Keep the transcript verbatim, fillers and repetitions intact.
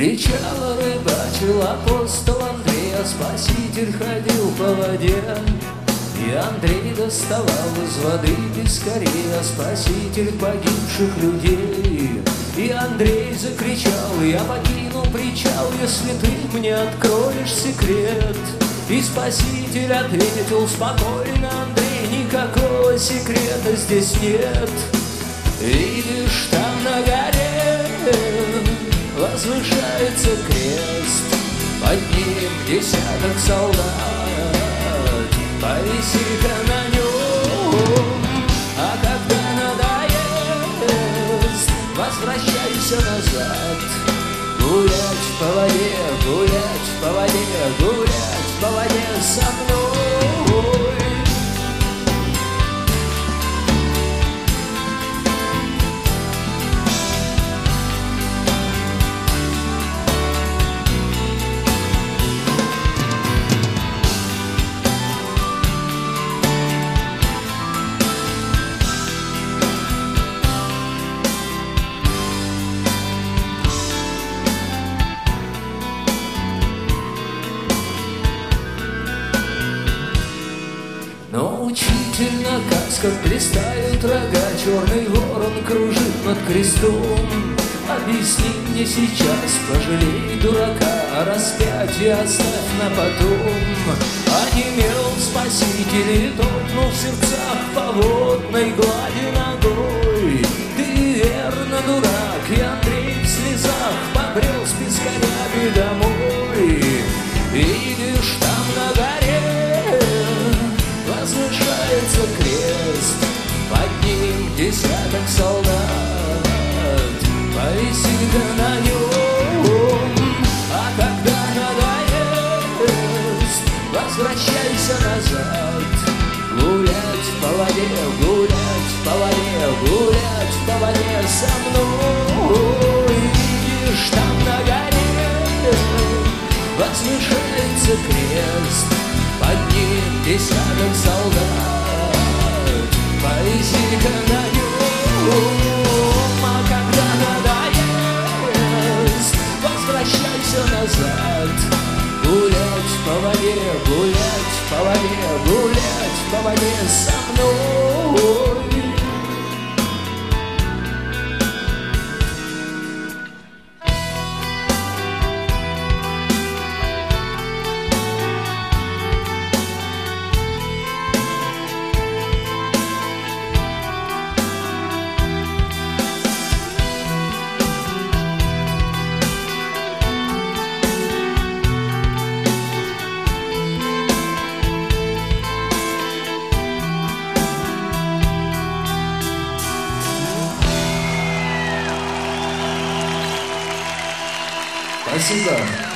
Встречал, рыбачил апостол Андрей, а Спаситель ходил по воде. И Андрей доставал из воды пескарей, а Спаситель погибших людей. И Андрей закричал: я покину причал, если ты мне откроешь секрет. И Спаситель ответил спокойно: Андрей, никакого секрета здесь нет. Видишь, там на горе возвышается крест, под ним десяток солдат, повиси-ка на нем. А когда надоест, возвращайся назад. Гулять по воде, гулять по воде, гулять по воде со мной. Но учитель наказ, как блистают рога, черный ворон кружит над крестом. Объясни мне сейчас, пожалей дурака, а распятие оставь на потом. Онемел Спаситель и топнул в сердцах по водной глади ногой. Ты верно дурак, и Андрей в слезах побрел с пескарями домой. Видишь, там на горе возвышается крест, под ним десяток солдат, повиси-ка на нем. А когда надоест, возвращайся назад. Гулять по воде, гулять по воде, гулять по воде со мной. Видишь, там на горе возвышается крест, под ним десяток солдат, повиси-ка на нем. А когда надоест, возвращайся назад. Гулять по воде, гулять по воде, гулять по воде со мной. Спасибо.